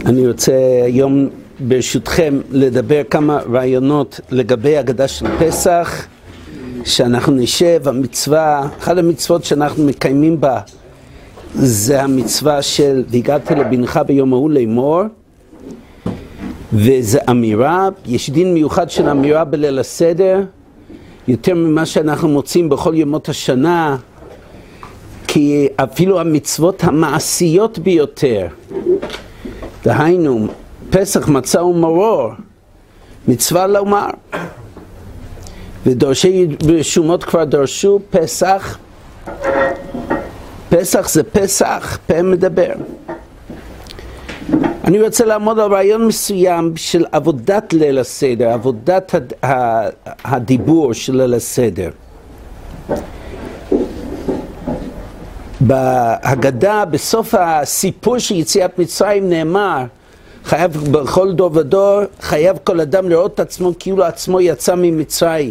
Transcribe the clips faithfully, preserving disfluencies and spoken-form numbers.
אני רוצה היום ברשותכם לדבר כמה רעיונות לגבי הגדה של פסח, שאנחנו נשב, המצווה, אחת המצוות שאנחנו מקיימים בה זה המצווה של והגעת לבנך ביום ההוא לאמור, וזה אמירה, יש דין מיוחד של אמירה בליל הסדר, יותר ממה שאנחנו מוצאים בכל ימות השנה, כי אפילו המצוות המעשיות ביותר, דהיינו, פסח מצה ומרור, מצווה לומר. ודורשי רשומות כבר דרשו פסח, פסח זה פסח, פה מדבר. אני רוצה לעמוד על רעיון מסוים של עבודת ליל הסדר, עבודת הדיבור של ליל הסדר. בהגדה, בסוף הסיפור של יציאת מצרים נאמר, חייב בכל דור ודור, חייב כל אדם לראות את עצמו כאילו עצמו יצא ממצרים.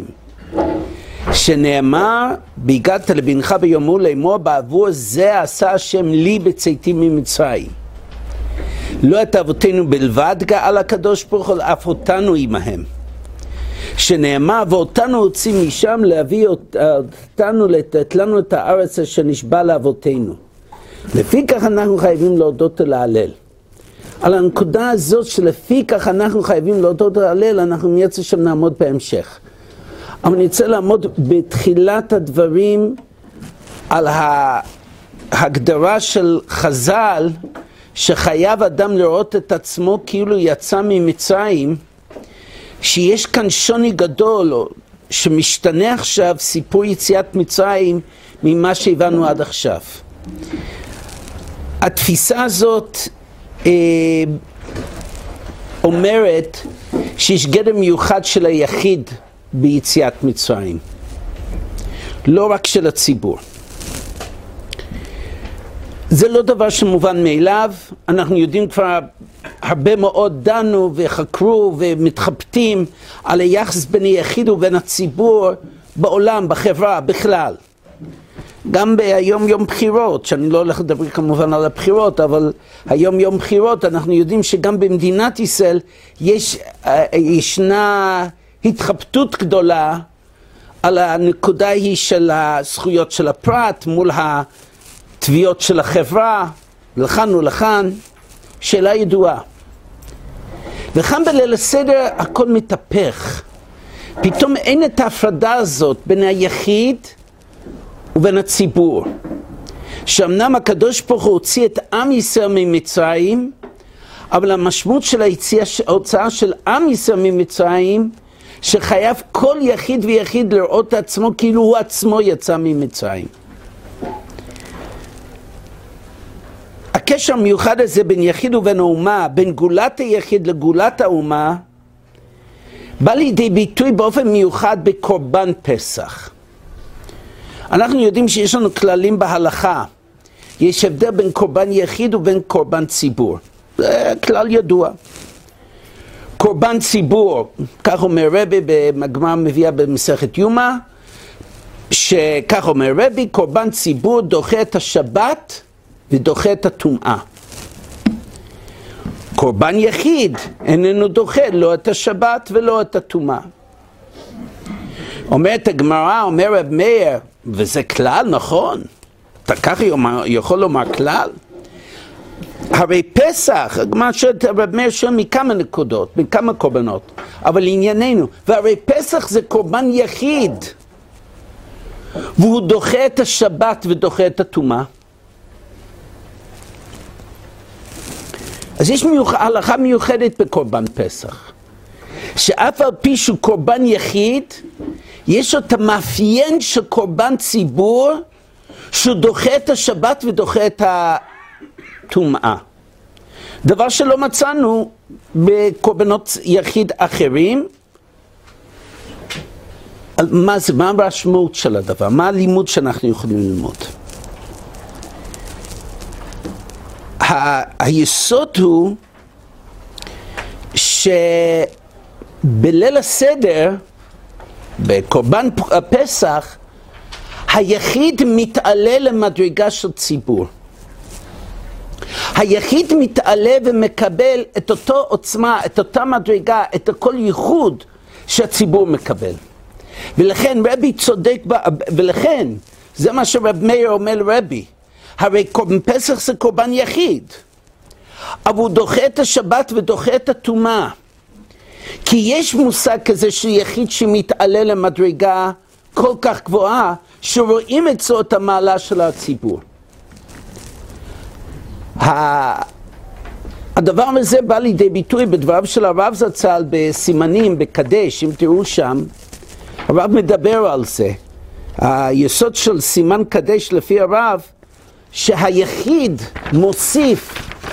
שנאמר, והגעת לבנך ביום ההוא לאמור, בעבור זה עשה השם לי בצאתי ממצרים. לא את אבותינו בלבד גאל הקדוש ברוך הוא, אף אותנו עמהם. שנאמר, ואותנו הוציא משם להביא אותנו, לתת לנו את הארץ שנשבע לאבותינו. לפי כך אנחנו חייבים להודות ולהלל. על הנקודה הזאת שלפי כך אנחנו חייבים להודות ולהלל, אנחנו נרצה שם נעמוד בהמשך. אבל אני רוצה לעמוד בתחילת הדברים על ההגדרה של חז"ל, שחייב אדם לראות את עצמו כאילו יצא ממצרים, שיש כאן שוני גדול שמשתנה עכשיו סיפור יציאת מצרים ממה שהבנו עד עכשיו. התפיסה הזאת אה, אומרת שיש גדר מיוחד של היחיד ביציאת מצרים, לא רק של הציבור. זה לא דבר שמובן מאליו, אנחנו יודעים כבר הרבה מאוד דנו וחקרו ומתחבטים על היחס בין היחיד ובין הציבור בעולם, בחברה, בכלל. גם ביום יום בחירות, שאני לא הולך לדבר כמובן על הבחירות, אבל היום יום בחירות אנחנו יודעים שגם במדינת ישראל יש, ישנה התחבטות גדולה על הנקודה היא של הזכויות של הפרט מול התביעות של החברה, לכאן ולכאן, שאלה ידועה. וכאן בליל הסדר הכל מתהפך. פתאום אין את ההפרדה הזאת בין היחיד ובין הציבור. שאמנם הקדוש ברוך הוא הוציא את עם ישראל ממצרים, אבל המשמעות של ההוצאה של עם ישראל ממצרים, שחייב כל יחיד ויחיד לראות את עצמו כאילו הוא עצמו יצא ממצרים. הקשר המיוחד הזה בין יחיד ובין האומה, בין גאולת היחיד לגאולת האומה, בא לידי ביטוי באופן מיוחד בקורבן פסח. אנחנו יודעים שיש לנו כללים בהלכה. יש הבדל בין קורבן יחיד ובין קורבן ציבור. זה כלל ידוע. קורבן ציבור, כך אומר רבי בגמרא מביאה במסכת יומא, שכך אומר רבי, קורבן ציבור דוחה את השבת ודוחה את הטומאה. קורבן יחיד איננו דוחה לא את השבת ולא את הטומאה. אומרת הגמרא, אומר רב מאיר, וזה כלל נכון, אתה ככה יכול לומר כלל? הרי פסח, הגמרא שואלת רב מאיר שואל מכמה נקודות, מכמה קורבנות, אבל לענייננו, והרי פסח זה קורבן יחיד, והוא דוחה את השבת ודוחה את הטומאה. אז יש מיוח... הלכה מיוחדת בקורבן פסח, שאף על פי שהוא קורבן יחיד, יש לו את המאפיין של קורבן ציבור, שהוא דוחה את השבת ודוחה את הטומאה. דבר שלא מצאנו בקורבנות יחיד אחרים. מה זה? מה המשמעות של הדבר? מה הלימוד שאנחנו יכולים ללמוד? היסוד הוא שבליל הסדר, בקורבן הפסח, היחיד מתעלה למדרגה של ציבור. היחיד מתעלה ומקבל את אותו עוצמה, את אותה מדרגה, את הכל ייחוד שהציבור מקבל. ולכן רבי צודק, ולכן זה מה שרב מאיר אומר לרבי, הרי קורבן פסח זה קורבן יחיד, אבל הוא דוחה את השבת ודוחה את הטומאה. כי יש מושג כזה של יחיד שמתעלה למדרגה כל כך גבוהה, שרואים אצלו את המעלה של הציבור. הדבר הזה בא לידי ביטוי בדבריו של הרב זצ"ל בסימנים, בקדש, אם תראו שם, הרב מדבר על זה. היסוד של סימן קדש לפי הרב, שהיחיד מוסיף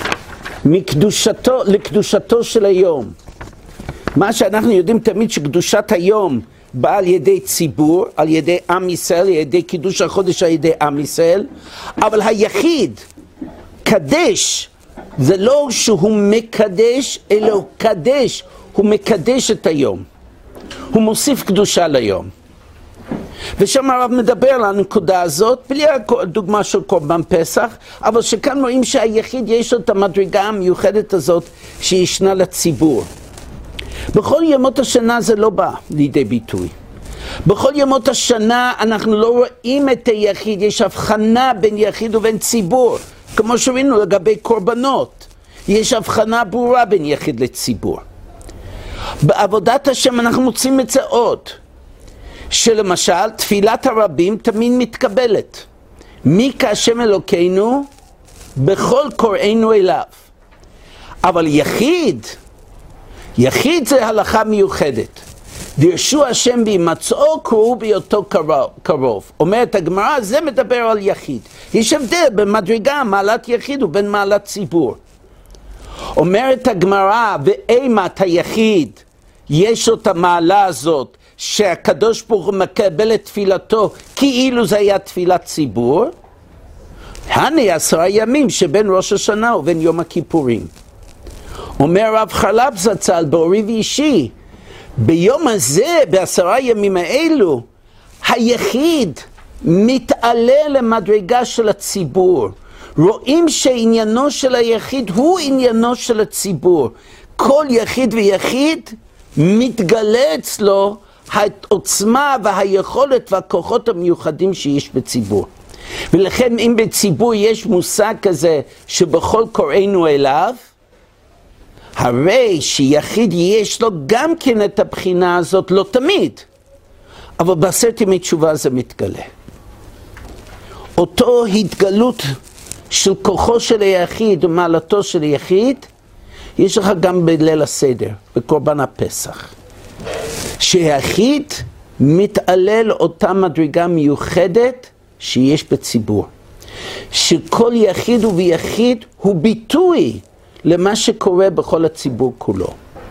מקדושתו לקדושתו של היום. מה שאנחנו יודעים תמיד שקדושת היום באה על ידי ציבור, על ידי עם ישראל, על ידי קידוש החודש על ידי עם ישראל, אבל היחיד קדש, זה לא שהוא מקדש, אלא הוא קדש, הוא מקדש את היום. הוא מוסיף קדושה ליום. ושם הרב מדבר על הנקודה הזאת, בלי הדוגמה של קורבן פסח, אבל שכאן רואים שהיחיד יש לו את המדרגה המיוחדת הזאת שישנה לציבור. בכל ימות השנה זה לא בא לידי ביטוי. בכל ימות השנה אנחנו לא רואים את היחיד, יש הבחנה בין יחיד ובין ציבור. כמו שראינו לגבי קורבנות, יש הבחנה ברורה בין יחיד לציבור. בעבודת השם אנחנו מוצאים את זה עוד, שלמשל תפילת הרבים תמיד מתקבלת. מי כהשם אלוקינו בכל קוראינו אליו. אבל יחיד, יחיד זה הלכה מיוחדת. דרשו השם בהימצאו קראו בהיותו קרוב. אומרת הגמרא, זה מדבר על יחיד. יש הבדל בין מדרגה, מעלת יחיד ובין מעלת ציבור. אומרת הגמרא, ואימת היחיד, יש לו את המעלה הזאת, שהקדוש ברוך הוא מקבל את תפילתו, כאילו זה היה תפילת ציבור. הנה עשרה ימים שבין ראש השנה ובין יום הכיפורים. אומר רב חרל"פ זצ"ל באורי ואישי, ביום הזה, בעשרה ימים האלו, היחיד מתעלה למדרגה של הציבור. רואים שעניינו של היחיד הוא עניינו של הציבור. כל יחיד ויחיד מתגלה אצלו העוצמה והיכולת והכוחות המיוחדים שיש בציבור. ולכן אם בציבור יש מושג כזה שבכל קוראינו אליו, הרי שיחיד יש לו גם כן את הבחינה הזאת, לא תמיד, אבל בעשרת ימי תשובה זה מתגלה. אותו התגלות של כוחו של היחיד ומעלתו של היחיד, יש לך גם בליל הסדר, בקורבן הפסח. שהיחיד מתעלה לאותה מדרגה מיוחדת שיש בציבור. שכל יחיד וביחיד הוא ביטוי למה שקורה בכל הציבור כולו.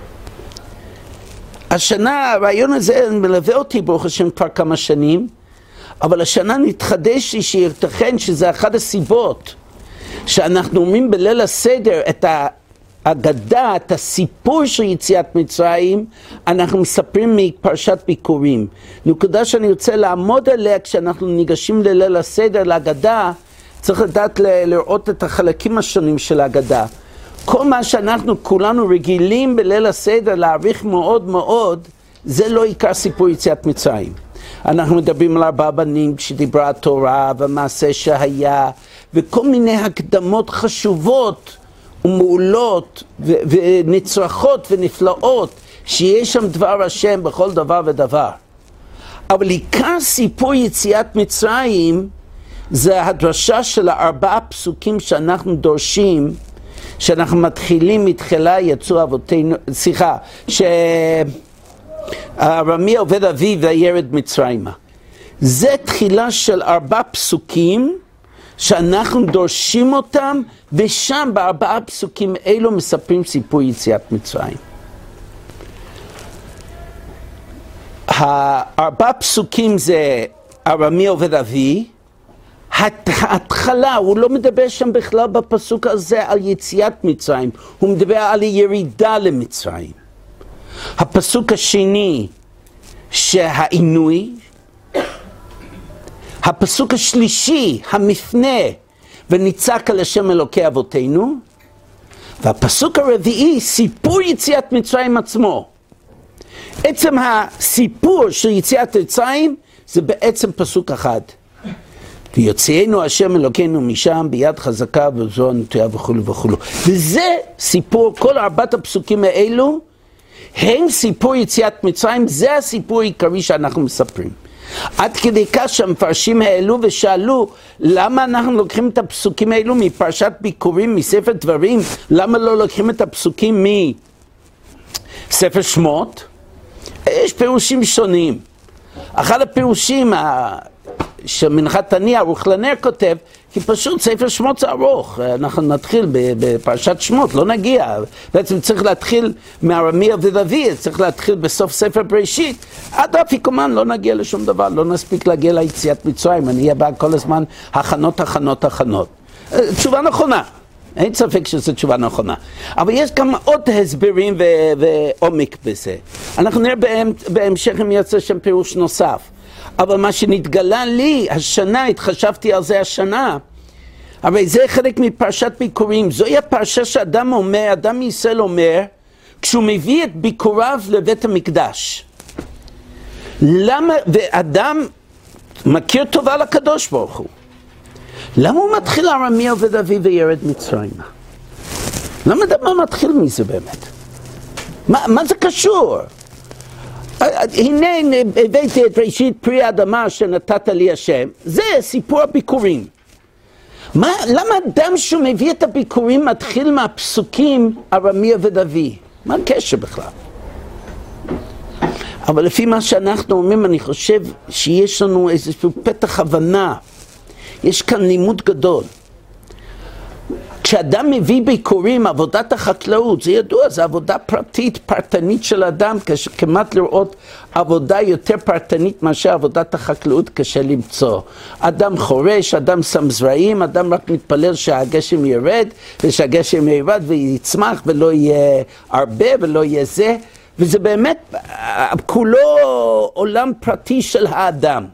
השנה, הרעיון הזה מלווה אותי ברוך השם כבר כמה שנים, אבל השנה נתחדש לי שיתכן שזה אחת הסיבות שאנחנו אומרים בליל הסדר את האגדה, את הסיפור של יציאת מצרים, אנחנו מספרים מפרשת ביקורים. נקודה שאני רוצה לעמוד עליה כשאנחנו ניגשים לליל הסדר, לאגדה, צריך לדעת לראות את החלקים השונים של האגדה. כל מה שאנחנו כולנו רגילים בליל הסדר להעריך מאוד מאוד, זה לא עיקר סיפור יציאת מצרים. אנחנו מדברים על ארבעה בנים שדיברה התורה ומעשה שהיה, וכל מיני הקדמות חשובות ומעולות ו- ונצרכות ונפלאות, שיש שם דבר השם בכל דבר ודבר. אבל עיקר סיפור יציאת מצרים, זה הדרשה של הארבעה פסוקים שאנחנו דורשים, שאנחנו מתחילים מתחילה יצאו אבותינו, סליחה, שהרמי עובד אביו וירד מצרימה. זה תחילה של ארבעה פסוקים שאנחנו דורשים אותם, ושם בארבעה פסוקים אלו מספרים סיפור יציאת מצרים. הארבעה פסוקים זה הרמי עובד אביו, ההתחלה, הוא לא מדבר שם בכלל בפסוק הזה על יציאת מצרים, הוא מדבר על ירידה למצרים. הפסוק השני שהעינוי, הפסוק השלישי המפנה, ונצעק על השם אלוקי אבותינו. והפסוק הרביעי, סיפור יציאת מצרים עצמו. עצם הסיפור של יציאת מצרים זה בעצם פסוק אחד. ויוציאנו השם אלוקינו משם ביד חזקה ובזרוע נטויה וכו' וכו'. וזה סיפור, כל ארבעת הפסוקים האלו הם סיפור יציאת מצרים, זה הסיפור העיקרי שאנחנו מספרים. עד כדי כך שהמפרשים העלו ושאלו למה אנחנו לוקחים את הפסוקים האלו מפרשת ביקורים, מספר דברים, למה לא לוקחים את הפסוקים מספר שמות? יש פירושים שונים. אחד הפירושים שמנחת תניא רוחלנר כותב, כי פשוט ספר שמות זה ארוך, אנחנו נתחיל בפרשת שמות, לא נגיע, בעצם צריך להתחיל מארמיה ודוד, צריך להתחיל בסוף ספר בראשית, עד אפיקומן לא נגיע לשום דבר, לא נספיק להגיע ליציאת מצרים, אני אהיה בא כל הזמן הכנות, הכנות, הכנות. תשובה נכונה, אין ספק שזו תשובה נכונה, אבל יש כמה עוד הסברים ו- ועומק בזה. אנחנו נראה בהמשך אם יצא שם פירוש נוסף. אבל מה שנתגלה לי השנה, התחשבתי על זה השנה, הרי זה חלק מפרשת ביקורים, זוהי הפרשה שאדם אומר, אדם מישראל אומר, כשהוא מביא את ביקוריו לבית המקדש. למה, ואדם מכיר טובה לקדוש ברוך הוא, למה הוא מתחיל ארמיה ודוד וירד מצרימה? למה דבר מתחיל מזה באמת? מה, מה זה קשור? הנה הבאתי את ראשית פרי האדמה שנתת לי השם, זה סיפור הביקורים. מה, למה אדם שהוא מביא את הביקורים מתחיל מהפסוקים ארמיה ודוד? מה הקשר בכלל? אבל לפי מה שאנחנו אומרים, אני חושב שיש לנו איזשהו פתח הבנה, יש כאן לימוד גדול. כשאדם מביא ביקורים, עבודת החקלאות, זה ידוע, זה עבודה פרטית, פרטנית של אדם, כמעט לראות עבודה יותר פרטנית מאשר עבודת החקלאות קשה למצוא. אדם חורש, אדם שם זרעים, אדם רק מתפלל שהגשם ירד, ושהגשם ירד ויצמח ולא יהיה הרבה ולא יהיה זה, וזה באמת כולו עולם פרטי של האדם.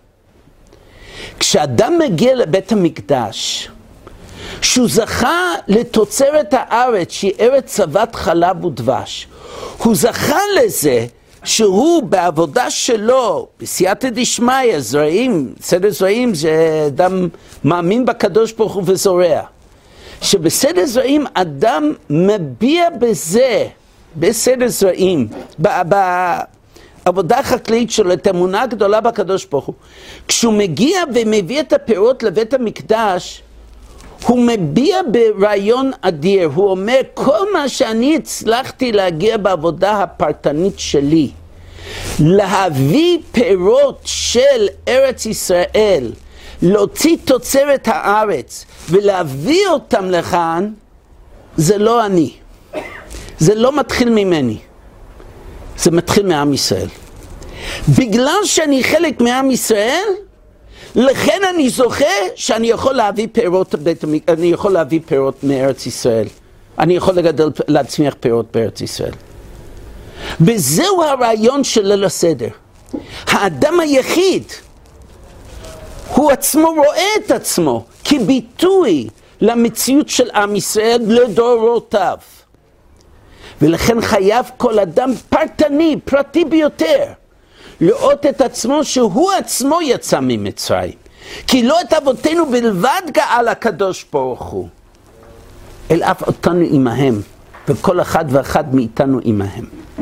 כשאדם מגיע לבית המקדש, שהוא זכה לתוצרת הארץ שהיא ארץ זבת חלב ודבש, הוא זכה לזה שהוא בעבודה שלו, בסייעתא דשמיא, זרעים, סדר זרעים זה אדם מאמין בקדוש ברוך הוא וזורע, שבסדר זרעים אדם מביע בזה, בסדר זרעים, בעבודה החקלאית שלו, את אמונה גדולה בקדוש ברוך הוא. כשהוא מגיע ומביא את הפירות לבית המקדש, הוא מביע ברעיון אדיר, הוא אומר, כל מה שאני הצלחתי להגיע בעבודה הפרטנית שלי, להביא פירות של ארץ ישראל, להוציא תוצרת הארץ ולהביא אותם לכאן, זה לא אני. זה לא מתחיל ממני. זה מתחיל מעם ישראל. בגלל שאני חלק מעם ישראל, לכן אני זוכה שאני יכול להביא פירות, אני יכול להביא פירות מארץ ישראל. אני יכול לגדל, להצמיח פירות בארץ ישראל. וזהו הרעיון של ליל הסדר. האדם היחיד, הוא עצמו רואה את עצמו כביטוי למציאות של עם ישראל לדורותיו. ולכן חייב כל אדם פרטני, פרטי ביותר, לראות את עצמו שהוא עצמו יצא ממצרים. כי לא את אבותינו בלבד גאל הקדוש ברוך הוא, אל אף אותנו עמהם, וכל אחד ואחד מאיתנו עמהם.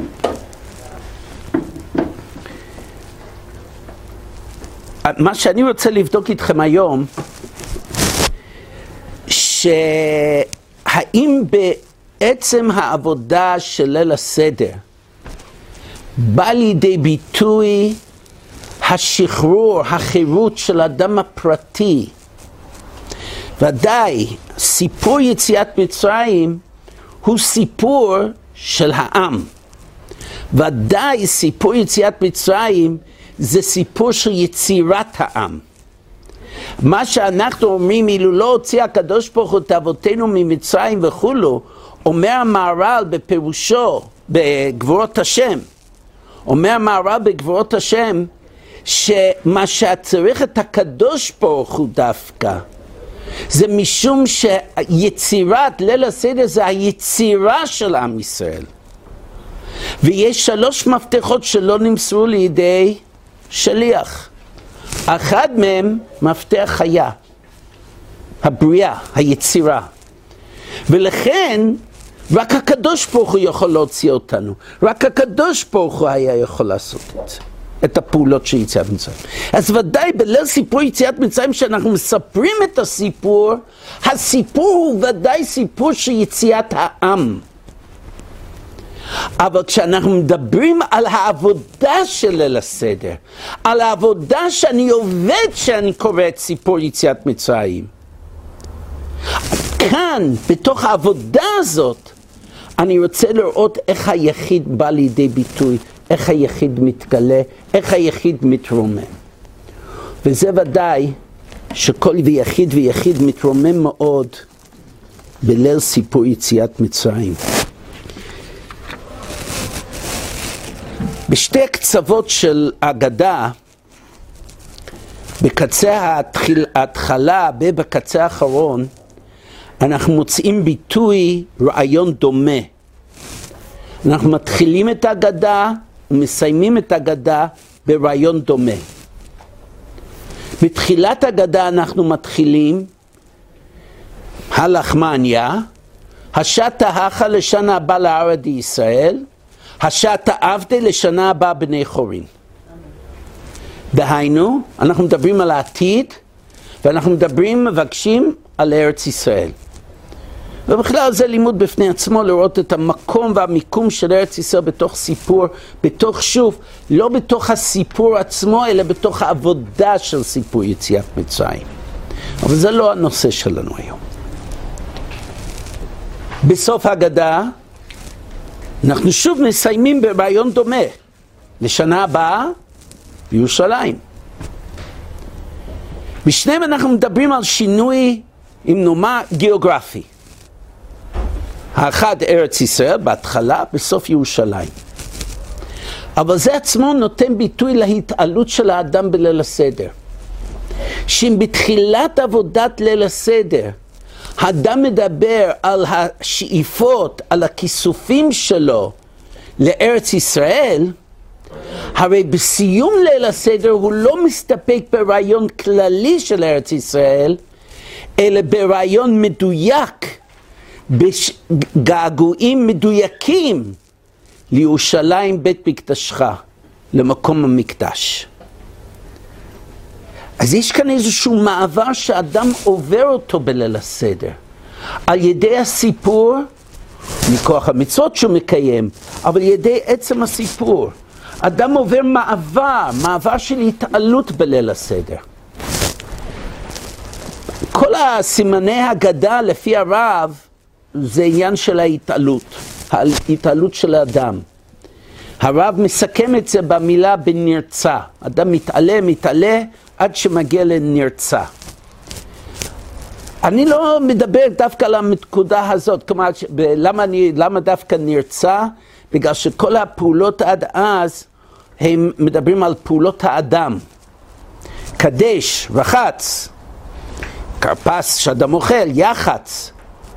מה שאני רוצה לבדוק איתכם היום, שהאם בעצם העבודה של ליל הסדר בא לידי ביטוי השחרור, החירות של האדם הפרטי. ודאי, סיפור יציאת מצרים הוא סיפור של העם. ודאי, סיפור יציאת מצרים זה סיפור של יצירת העם. מה שאנחנו אומרים, אילו לא הוציא הקדוש ברוך הוא את אבותינו ממצרים וכולו, אומר המהר"ל בפירושו, בגבורות השם, אומר המהר"ל בגבורות השם, שמה שצריך את הקדוש ברוך הוא דווקא, זה משום שיצירת ליל הסדר זה היצירה של עם ישראל. ויש שלוש מפתחות שלא נמסרו לידי שליח. אחד מהם מפתח חיה, הבריאה, היצירה. ולכן רק הקדוש ברוך הוא יכול להוציא אותנו. רק הקדוש ברוך הוא היה יכול לעשות את זה. את הפעולות של יציאת מצרים. אז ודאי בליל סיפור יציאת מצרים שאנחנו מספרים את הסיפור, הסיפור הוא ודאי סיפור של יציאת העם. אבל כשאנחנו מדברים על העבודה של ליל הסדר, על העבודה שאני עובד שאני קורא את סיפור יציאת מצרים, כאן בתוך העבודה הזאת אני רוצה לראות איך היחיד בא לידי ביטוי, איך היחיד מתגלה, איך היחיד מתרומם. וזה ודאי שכל ויחיד ויחיד מתרומם מאוד בליל סיפור יציאת מצרים. בשתי הקצוות של ההגדה, בקצה ההתחלה ובקצה האחרון, אנחנו מוצאים ביטוי רעיון דומה. אנחנו מתחילים את ההגדה ומסיימים את ההגדה ברעיון דומה. בתחילת ההגדה אנחנו מתחילים הלחמניה, השעתה הכה לשנה הבאה לערד ישראל, השעתה עבדה לשנה הבאה בני חורין. דהיינו, אנחנו מדברים על העתיד, ואנחנו מדברים, מבקשים על ארץ ישראל. ובכלל זה לימוד בפני עצמו, לראות את המקום והמיקום של ארץ ישראל בתוך סיפור, בתוך שוב, לא בתוך הסיפור עצמו, אלא בתוך העבודה של סיפור יציאת מצרים. אבל זה לא הנושא שלנו היום. בסוף ההגדה, אנחנו שוב מסיימים ברעיון דומה, לשנה הבאה, בירושלים. בשניהם אנחנו מדברים על שינוי, אם נאמר, גיאוגרפי. האחד ארץ ישראל בהתחלה, בסוף ירושלים. אבל זה עצמו נותן ביטוי להתעלות של האדם בליל הסדר. שאם בתחילת עבודת ליל הסדר, האדם מדבר על השאיפות, על הכיסופים שלו לארץ ישראל, הרי בסיום ליל הסדר הוא לא מסתפק ברעיון כללי של ארץ ישראל, אלא ברעיון מדויק, בגעגועים מדויקים לירושלים בית מקדשך, למקום המקדש. אז יש כאן איזשהו מעבר שאדם עובר אותו בליל הסדר, על ידי הסיפור, מכוח המצוות שהוא מקיים, אבל ידי עצם הסיפור. אדם עובר מעבר, מעבר של התעלות בליל הסדר. כל הסימני הגדה לפי הרב, זה עניין של ההתעלות, ההתעלות של האדם. הרב מסכם את זה במילה בנרצה. אדם מתעלה, מתעלה, עד שמגיע לנרצה. אני לא מדבר דווקא על הנקודה הזאת, כלומר, למה, אני, למה דווקא נרצה? בגלל שכל הפעולות עד אז, הם מדברים על פעולות האדם. קדש, רחץ, כרפס שאדם אוכל, יחץ.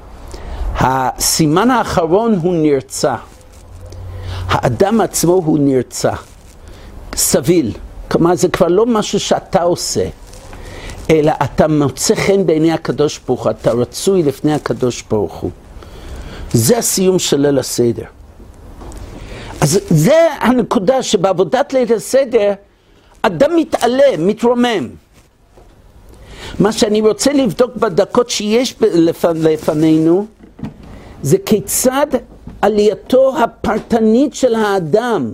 הסימן האחרון הוא נרצה. האדם עצמו הוא נרצה. סביל. כלומר, זה כבר לא משהו שאתה עושה, אלא אתה מוצא חן בעיני הקדוש ברוך הוא, אתה רצוי לפני הקדוש ברוך הוא. זה הסיום של ליל הסדר. אז זה הנקודה שבעבודת ליל הסדר, אדם מתעלה, מתרומם. מה שאני רוצה לבדוק בדקות שיש לפנינו, זה כיצד עלייתו הפרטנית של האדם,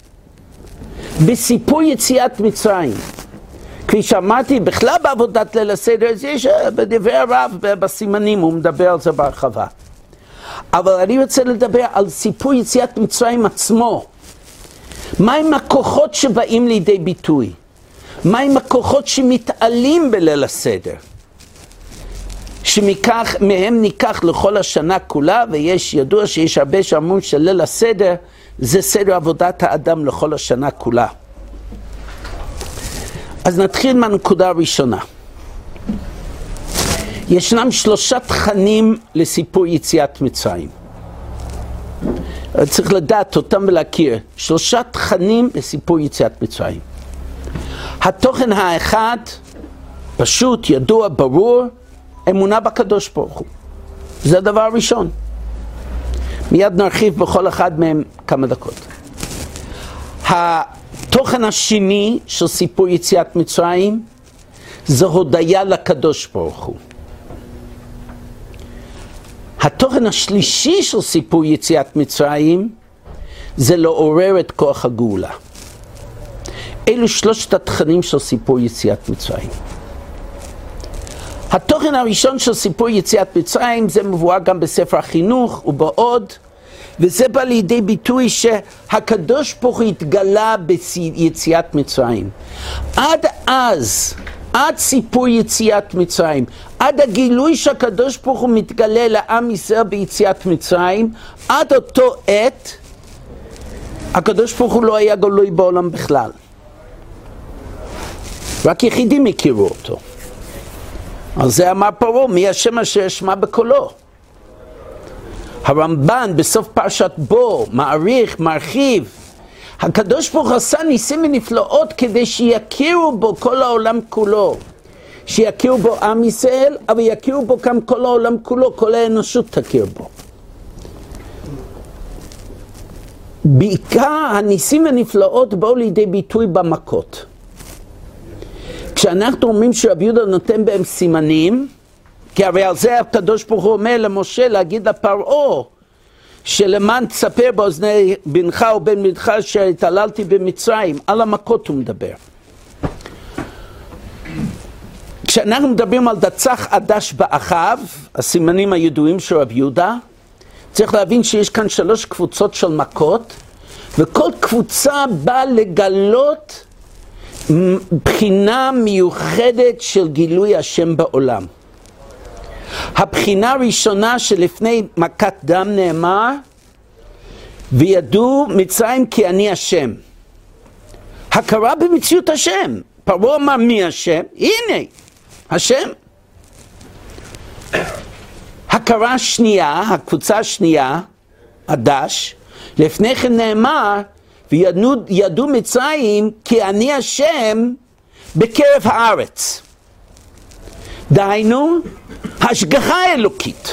בסיפור יציאת מצרים. כפי שאמרתי, בכלל בעבודת ליל הסדר, יש בדברי הרב, בסימנים, הוא מדבר על זה בהרחבה. אבל אני רוצה לדבר על סיפור יציאת מצרים עצמו. מהם הכוחות שבאים לידי ביטוי? מהם הכוחות שמתעלים בליל הסדר? שמכך, מהם ניקח לכל השנה כולה, ויש ידוע שיש הרבה שאמרו של ליל הסדר, זה סדר עבודת האדם לכל השנה כולה. אז נתחיל מהנקודה הראשונה. ישנם שלושה תכנים לסיפור יציאת מצרים. צריך לדעת אותם ולהכיר. שלושה תכנים לסיפור יציאת מצרים. התוכן האחד, פשוט, ידוע, ברור, אמונה בקדוש ברוך הוא. זה הדבר הראשון. מיד נרחיב בכל אחד מהם כמה דקות. התוכן השני של סיפור יציאת מצרים, זה הודיה לקדוש ברוך הוא. התוכן השלישי של סיפור יציאת מצרים, זה לעורר את כוח הגאולה. אלו שלושת התכנים של סיפור יציאת מצרים. התוכן הראשון של סיפור יציאת מצרים, זה מבואר גם בספר החינוך ובעוד, וזה בא לידי ביטוי שהקדוש ברוך הוא התגלה ביציאת מצרים. עד אז, עד סיפור יציאת מצרים, עד הגילוי שהקדוש ברוך הוא מתגלה לעם ישראל ביציאת מצרים, עד אותו עת, הקדוש ברוך הוא לא היה גלוי בעולם בכלל. רק יחידים הכירו אותו. על זה אמר פרעה, מי השם אשר אשמע בקולו. הרמב"ן בסוף פרשת בו מעריך, מרחיב, הקדוש ברוך הוא עשה ניסים ונפלאות כדי שיכירו בו כל העולם כולו. שיכירו בו עם ישראל, אבל יכירו בו גם כל העולם כולו, כל האנושות תכיר בו. בעיקר הניסים והנפלאות באו לידי ביטוי במכות. כשאנחנו אומרים שרבי יהודה נותן בהם סימנים, כי הרי על זה הקדוש ברוך הוא אומר למשה להגיד לפרעה, שלמען תספר באוזני בנך ובן בנך שהתעללתי במצרים, על המכות הוא מדבר. כשאנחנו מדברים על דצח עדש באחיו, הסימנים הידועים של רבי יהודה, צריך להבין שיש כאן שלוש קבוצות של מכות, וכל קבוצה באה לגלות בחינה מיוחדת של גילוי השם בעולם. הבחינה הראשונה שלפני מכת דם נאמר, וידעו מצרים כי אני השם. הכרה במציאות השם. פרעה אמר מי השם? הנה, השם. הכרה שנייה, הקבוצה השנייה, הדש, לפני כן נאמר, וידעו מצרים כי אני השם בקרב הארץ. דהיינו, השגחה אלוקית.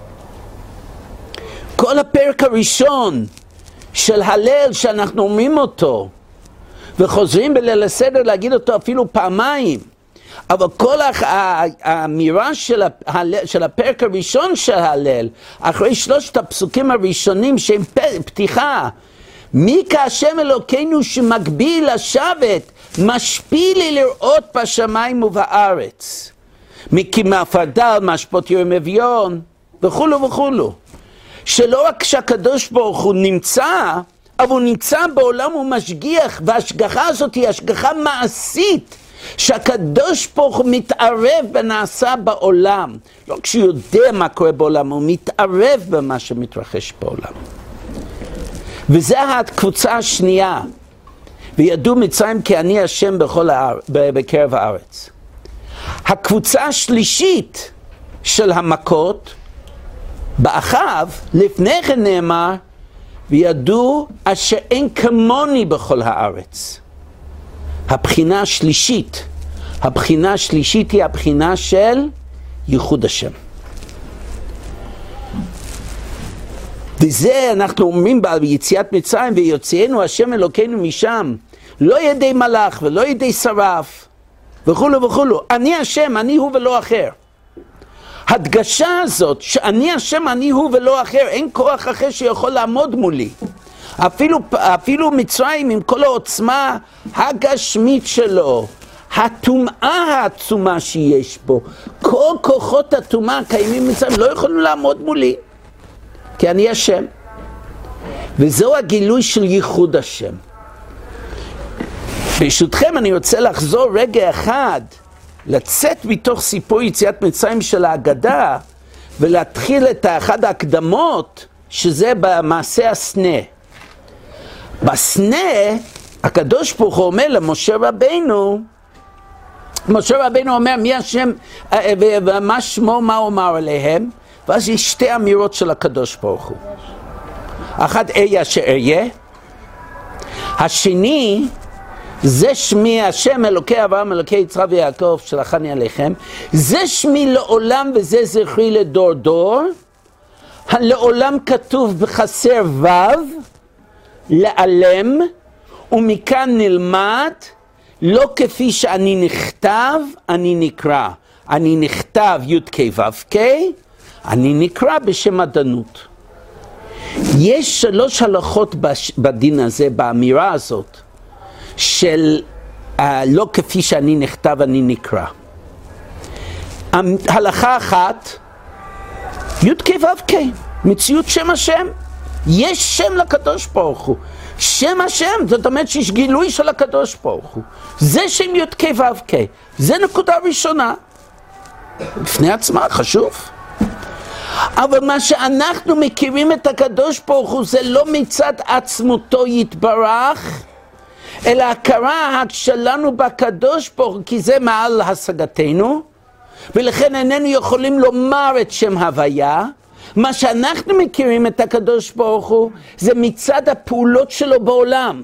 כל הפרק הראשון של הלל שאנחנו אומרים אותו, וחוזרים בליל הסדר להגיד אותו אפילו פעמיים, אבל כל האמירה של, של הפרק הראשון של הלל, אחרי שלושת הפסוקים הראשונים שהם פתיחה, מי כהשם אלוקינו שמגביל לשבת, משפיל לי לראות בשמיים ובארץ. מכמעפרדל, משפוט יום אביון, וכולו וכולו. שלא רק שהקדוש ברוך הוא נמצא, אבל הוא נמצא בעולם ומשגיח, וההשגחה הזאת היא השגחה מעשית, שהקדוש ברוך הוא מתערב ונעשה בעולם. לא כשהוא יודע מה קורה בעולם, הוא מתערב במה שמתרחש בעולם. וזה הקבוצה השנייה, וידעו מצרים כי אני השם בכל האר... בקרב הארץ. הקבוצה השלישית של המכות, באחיו, לפני כן נאמר, וידעו אשר אין כמוני בכל הארץ. הבחינה השלישית, הבחינה השלישית היא הבחינה של ייחוד השם. וזה אנחנו אומרים ביציאת מצרים, ויוציאנו השם אלוקינו משם, לא ידי מלאך ולא ידי שרף, וכולו וכולו. אני השם, אני הוא ולא אחר. הדגשה הזאת שאני השם, אני הוא ולא אחר, אין כוח אחר שיכול לעמוד מולי. אפילו, אפילו מצרים עם כל העוצמה הגשמית שלו, הטומאה העצומה שיש בו, כל כוחות הטומאה קיימים מצרים, לא יכולים לעמוד מולי, כי אני השם. וזהו הגילוי של ייחוד השם. ברשותכם אני רוצה לחזור רגע אחד, לצאת מתוך סיפור יציאת מצרים של ההגדה, ולהתחיל את אחד ההקדמות, שזה במעשה הסנה. בסנה, הקדוש ברוך הוא אומר למשה רבינו, משה רבינו אומר מי השם ומה שמו, מה אומר עליהם, ואז יש שתי אמירות של הקדוש ברוך הוא. אחת אהיה אשר אהיה, השני זה שמי השם אלוקי אברהם אלוקי יצחק ויעקב שלחני עליכם, זה שמי לעולם וזה זכרי לדור דור. לעולם כתוב בחסר ו' לעלם, ומכאן נלמד לא כפי שאני נכתב אני נקרא. אני נכתב י' כ' ו' כ', אני נקרא בשם עדנות. יש שלוש הלכות בדין הזה, באמירה הזאת של uh, לא כפי שאני נכתב אני נקרא. הלכה אחת, י' כ' ו' כ', מציאות שם השם. יש שם לקדוש ברוך הוא, שם השם, זאת אומרת שיש גילוי של הקדוש ברוך הוא, זה שם י' כ' ו' כ', זה נקודה ראשונה לפני עצמה, חשוב. אבל מה שאנחנו מכירים את הקדוש ברוך הוא זה לא מצד עצמותו יתברך, אלא הכרה שלנו בקדוש ברוך הוא, כי זה מעל השגתנו, ולכן איננו יכולים לומר את שם הוויה. מה שאנחנו מכירים את הקדוש ברוך הוא זה מצד הפעולות שלו בעולם,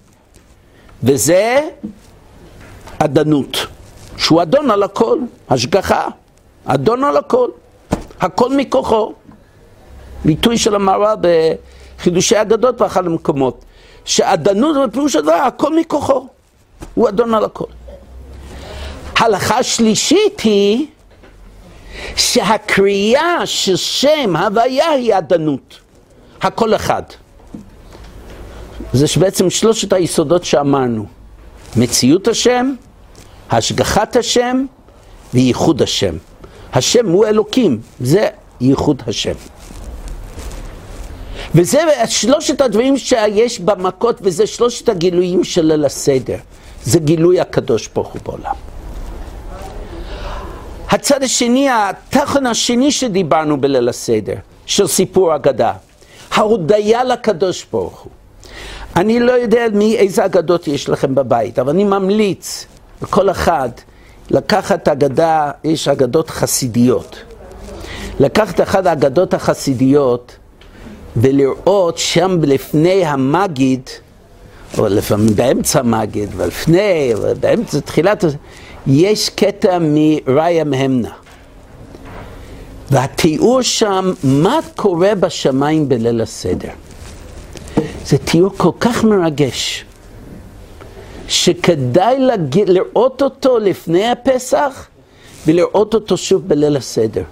וזה עדנות, שהוא אדון על הכל, השגחה, אדון על הכל, הכל מכוחו. ביטוי של המהר"ל בחידושי אגדות באחד המקומות, שעדנות בפירוש הדבר הכל מכוחו, הוא אדון על הכל. הלכה שלישית היא שהקריאה של שם הוויה היא עדנות, הכל אחד. זה בעצם שלושת היסודות שאמרנו, מציאות השם, השגחת השם וייחוד השם. השם הוא אלוקים, זה ייחוד השם. וזה שלושת הדברים שיש במכות, וזה שלושת הגילויים של ליל הסדר. זה גילוי הקדוש ברוך הוא בעולם. הצד השני, התוכן השני שדיברנו בליל הסדר, של סיפור אגדה, ההודיה לקדוש ברוך הוא. אני לא יודע מי, איזה אגדות יש לכם בבית, אבל אני ממליץ לכל אחד לקחת אגדה, יש אגדות חסידיות. לקחת אחת האגדות החסידיות ולראות שם לפני המגיד, או לפעמים באמצע המגיד, ולפני, באמצע תחילת, יש קטע מראיה מהמנה. והתיאור שם, מה קורה בשמיים בליל הסדר. זה תיאור כל כך מרגש, שכדאי להגיד, לראות אותו לפני הפסח, ולראות אותו שוב בליל הסדר.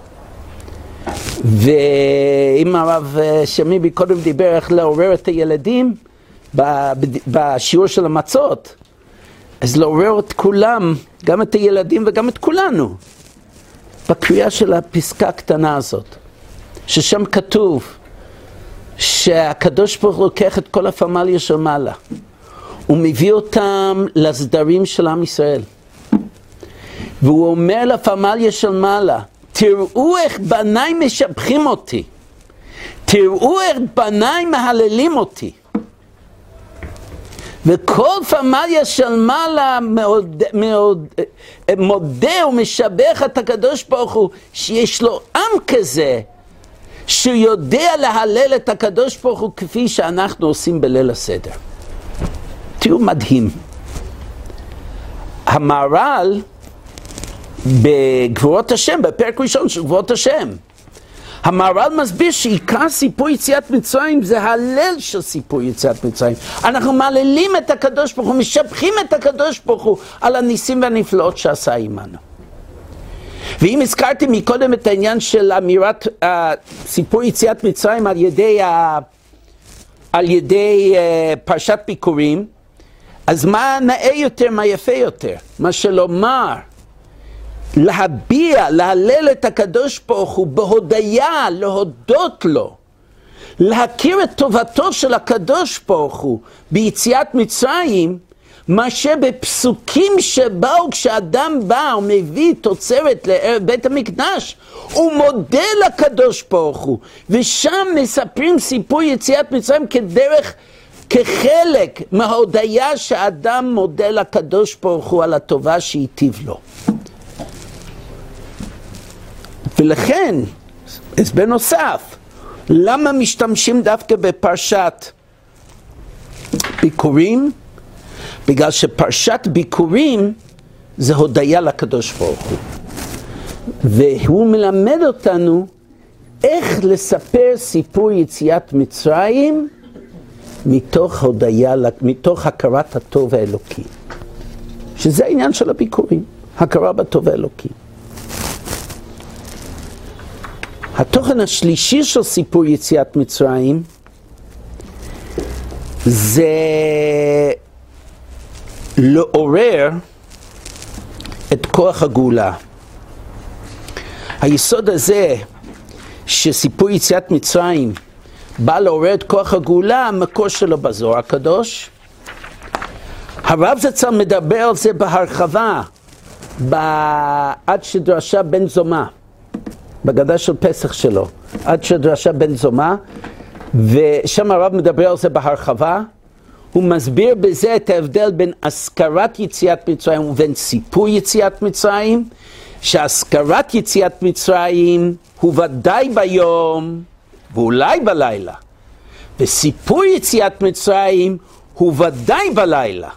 ואם הרב שמיבי קודם דיבר איך לעורר את הילדים, בשיעור של המצות, אז לעורר את כולם, גם את הילדים וגם את כולנו, בקריאה של הפסקה הקטנה הזאת, ששם כתוב שהקדוש ברוך הוא לוקח את כל הפמליה של מעלה, הוא מביא אותם לסדרים של עם ישראל, והוא אומר לפמליה של מעלה, תראו איך בניי משבחים אותי, תראו איך בניי מהללים אותי. וכל פמליה של מעלה מאוד, מאוד, מודה ומשבח את הקדוש ברוך הוא, שיש לו עם כזה, שיודע להלל את הקדוש ברוך הוא כפי שאנחנו עושים בליל הסדר. תראו מדהים. המהר"ל בגבורות השם, בפרק ראשון של גבורות השם, המהר"ל מסביר שעיקר סיפור יציאת מצרים זה הלל של סיפור יציאת מצרים. אנחנו מעללים את הקדוש ברוך הוא, משבחים את הקדוש ברוך הוא על הניסים והנפלאות שעשה עמנו. ואם הזכרתי מקודם את העניין של אמירת uh, סיפור יציאת מצרים על ידי, uh, על ידי uh, פרשת ביקורים, אז מה נאה יותר, מה יפה יותר? מה שלומר, להביע, להלל את הקדוש ברוך הוא בהודיה, להודות לו, להכיר את טובתו של הקדוש ברוך הוא ביציאת מצרים, מה שבפסוקים שבאו כשאדם בא ומביא תוצרת לבית המקדש, הוא מודה לקדוש ברוך הוא, ושם מספרים סיפור יציאת מצרים כדרך כחלק מההודיה שאדם מודה לקדוש ברוך הוא על הטובה שהיטיב לו. ולכן, אז בנוסף, למה משתמשים דווקא בפרשת ביקורים? בגלל שפרשת ביקורים זה הודיה לקדוש ברוך הוא. והוא מלמד אותנו איך לספר סיפור יציאת מצרים מתוך הודיה, מתוך הכרת הטוב האלוקי. שזה העניין של הביקורים, הכרה בטוב האלוקי. התוכן השלישי של סיפור יציאת מצרים זה לעורר את כוח הגאולה. היסוד הזה שסיפור יציאת מצרים בא לעורר את כוח הגאולה, המקור שלו בזוהר הקדוש. הרב זצ"ל מדבר על זה בהרחבה עד שדרשה בן זומא, בגדה של פסח שלו, עד שדרשה בן זומא, ושם הרב מדבר על זה בהרחבה. הוא מסביר בזה את ההבדל בין הזכרת יציאת מצרים ובין סיפור יציאת מצרים, שהזכרת יציאת מצרים הוא ודאי ביום ואולי בלילה, וסיפור יציאת מצרים הוא ודאי בלילה.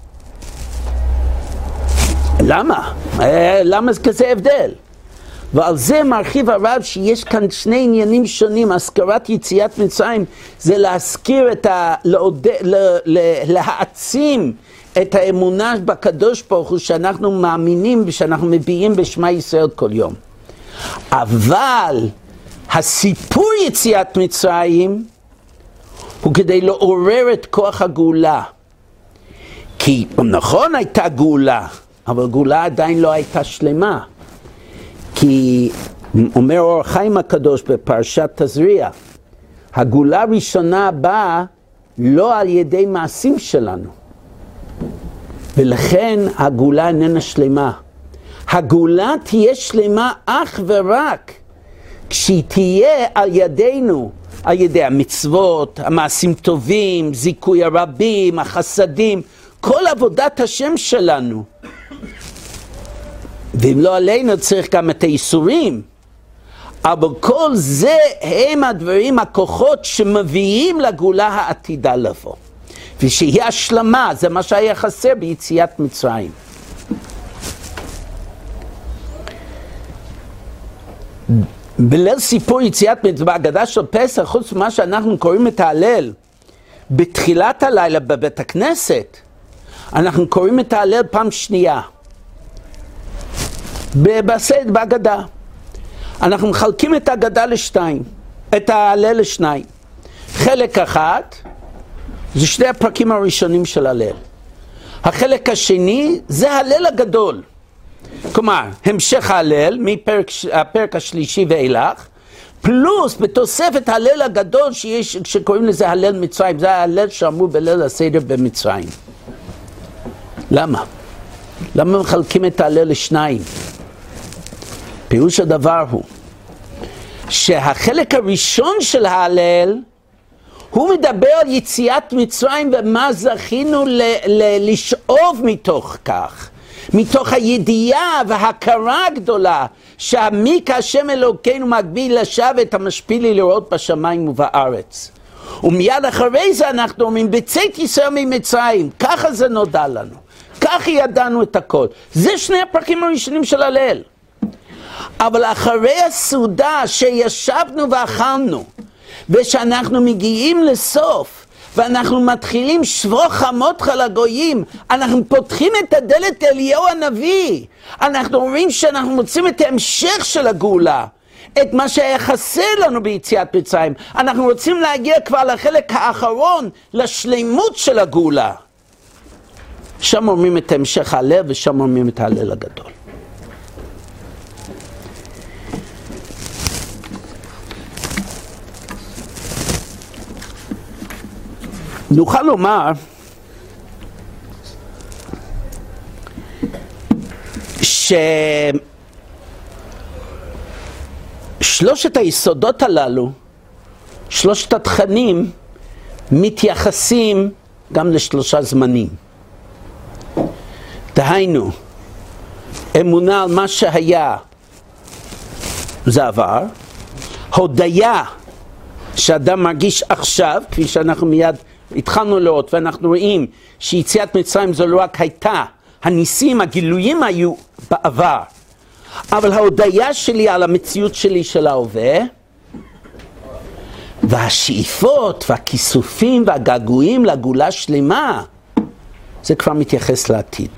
למה? למה זה כזה הבדל? ועל זה מרחיב הרב שיש כאן שני עניינים שונים. הזכרת יציאת מצרים זה להזכיר את ה... לעוד... לה... להעצים את האמונה בקדוש ברוך הוא שאנחנו מאמינים ושאנחנו מביעים בשמה ישראל כל יום. אבל הסיפור יציאת מצרים הוא כדי לעורר את כוח הגאולה. כי נכון הייתה גאולה, אבל גאולה עדיין לא הייתה שלמה. כי אומר אור החיים הקדוש בפרשת תזריע, הגאולה הראשונה באה לא על ידי מעשים שלנו, ולכן הגאולה איננה שלמה. הגאולה תהיה שלמה אך ורק כשהיא תהיה על ידינו, על ידי המצוות, המעשים טובים, זיכוי הרבים, החסדים, כל עבודת השם שלנו. ואם לא עלינו צריך גם את האיסורים, אבל כל זה הם הדברים, הכוחות שמביאים לגאולה העתידה לבוא, ושהיא השלמה. זה מה שהיה חסר ביציאת מצרים. בליל סיפור יציאת מצרים, בהגדה של פסח, חוץ ממה שאנחנו קוראים את ההלל בתחילת הלילה בבית הכנסת, אנחנו קוראים את ההלל פעם שנייה בסדר, בהגדה. אנחנו מחלקים את ההגדה לשתיים, את ההלל לשניים. חלק אחד זה שני הפרקים הראשונים של הלל. החלק השני זה הלל הגדול, כלומר המשך ההלל מפרק הפרק השלישי ואילך, פלוס בתוספת הלל הגדול שיש, שקוראים לזה הלל מצרים. זה ההלל שאמרו בליל הסדר במצרים. למה? למה מחלקים את ההלל לשניים? פירוש הדבר הוא שהחלק הראשון של ההלל הוא מדבר על יציאת מצרים ומה זכינו ל- ל- לשאוב מתוך כך, מתוך הידיעה וההכרה הגדולה שהמי כהשם אלוקינו מגביל לשבת המשפיל לראות בשמיים ובארץ. ומיד אחרי זה אנחנו אומרים בצאת ישראל ממצרים, ככה זה נודע לנו, ככה ידענו את הכל. זה שני הפרקים הראשונים של הלל. אבל אחרי הסעודה שישבנו ואכלנו, ושאנחנו מגיעים לסוף, ואנחנו מתחילים שברוך חמותך לגויים, אנחנו פותחים את הדלת אליהו הנביא, אנחנו אומרים שאנחנו מוצאים את ההמשך של הגאולה, את מה שהיה חסר לנו ביציאת מצרים. אנחנו רוצים להגיע כבר לחלק האחרון, לשלימות של הגאולה. שם אומרים את המשך הלב, ושם אומרים את ההלל הגדול. נוכל לומר ששלושת היסודות הללו, שלושת התכנים, מתייחסים גם לשלושה זמנים. דהיינו, אמונה על מה שהיה זה עבר, הודיה שאדם מרגיש עכשיו, כפי שאנחנו מיד התחלנו לראות, ואנחנו רואים שיציאת מצרים זו לא רק הייתה, הניסים, הגילויים היו בעבר, אבל ההודיה שלי על המציאות שלי של ההווה, והשאיפות והכיסופים והגעגועים לגאולה שלמה, זה כבר מתייחס לעתיד.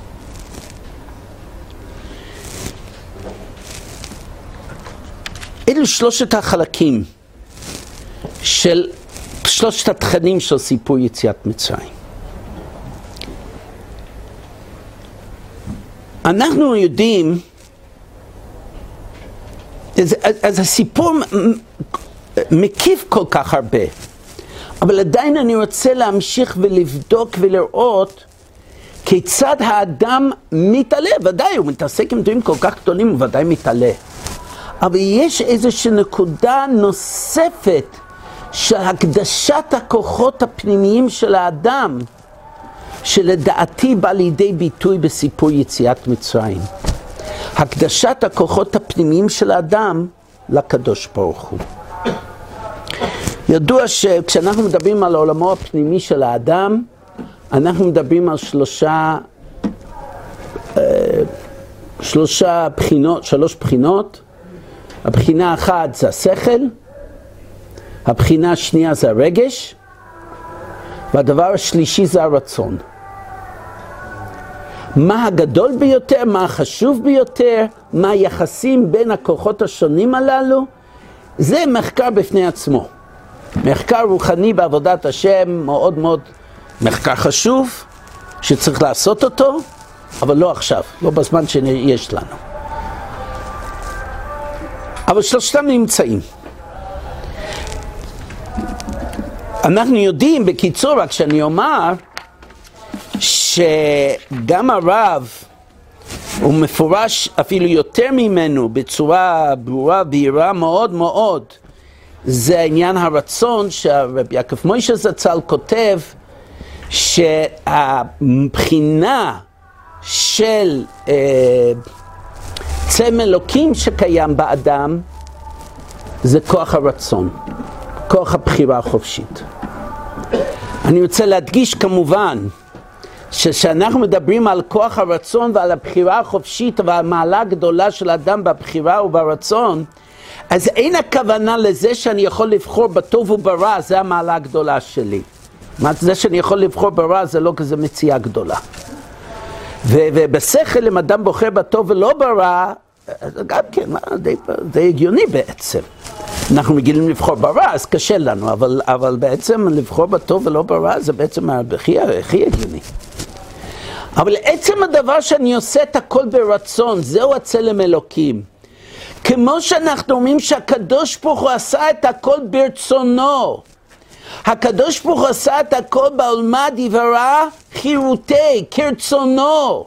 אלו שלושת החלקים של שלושת התכנים של סיפור יציאת מצרים. אנחנו יודעים, אז, אז הסיפור מקיף כל כך הרבה, אבל עדיין אני רוצה להמשיך ולבדוק ולראות כיצד האדם מתעלה. ודאי, הוא מתעסק עם דברים כל כך גדולים, הוא ודאי מתעלה. אבל יש איזושהי נקודה נוספת של הקדשת הכוחות הפנימיים של האדם, שלדעתי בא לידי ביטוי בסיפור יציאת מצרים. הקדשת הכוחות הפנימיים של האדם לקדוש ברוך הוא. ידוע שכשאנחנו מדברים על העולמו הפנימי של האדם, אנחנו מדברים על שלושה, שלושה בחינות, שלוש בחינות. הבחינה האחת זה השכל, הבחינה השנייה זה הרגש, והדבר השלישי זה הרצון. מה הגדול ביותר, מה החשוב ביותר, מה היחסים בין הכוחות השונים הללו, זה מחקר בפני עצמו. מחקר רוחני בעבודת השם מאוד מאוד מחקר חשוב, שצריך לעשות אותו, אבל לא עכשיו, לא בזמן שיש לנו. אבל שלושתם נמצאים. אנחנו יודעים, בקיצור, רק שאני אומר, שגם הרב הוא מפורש אפילו יותר ממנו בצורה ברורה בהירה מאוד מאוד. זה העניין הרצון שהרב יעקב מוישה זצ"ל כותב שהבחינה של אה, צלם אלוקים שקיים באדם זה כוח הרצון, כוח הבחירה החופשית. אני רוצה להדגיש כמובן שכשאנחנו מדברים על כוח הרצון ועל הבחירה החופשית והמעלה הגדולה של האדם בבחירה וברצון, אז אין הכוונה לזה שאני יכול לבחור בטוב וברע, זה המעלה הגדולה שלי. זה שאני יכול לבחור ברע זה לא כזה מציאה גדולה. ו- ובשכל אם אדם בוחר בטוב ולא ברע, גם כן, די, די הגיוני בעצם. אנחנו מגיעים לבחור ברע, אז קשה לנו, אבל, אבל בעצם לבחור בטוב ולא ברע זה בעצם הכי, הכי הגיוני. אבל עצם הדבר שאני עושה את הכל ברצון, זהו הצלם אלוקים. כמו שאנחנו אומרים שהקדוש ברוך הוא עשה את הכל ברצונו. הקדוש ברוך הוא עשה את הכל בעולמה דברה חירותי, כרצונו.